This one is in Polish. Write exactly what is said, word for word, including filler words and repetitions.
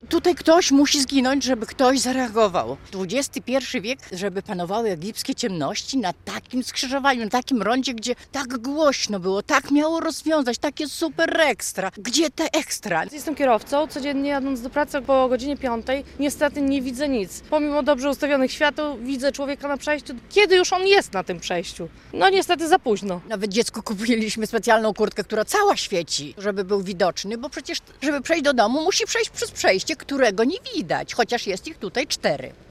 Tutaj ktoś musi zginąć, żeby ktoś zareagował. dwudziesty pierwszy wiek, żeby panowały egipskie ciemności na takim skrzyżowaniu, na takim rondzie, gdzie tak głośno było, tak miało rozwiązać, takie super ekstra. Gdzie te ekstra? Jestem kierowcą, codziennie jadąc do pracy po godzinie piątej, niestety nie widzę nic. Pomimo dobrze ustawionych świateł widzę człowieka na przejściu, kiedy już on jest na tym przejściu. No niestety za późno. Nawet dziecku kupiliśmy specjalną kurtkę, która cała świeci, żeby był widoczny, bo przecież, żeby przejść do domu, musi przejść przez przejście, którego nie widać, chociaż jest ich tutaj cztery.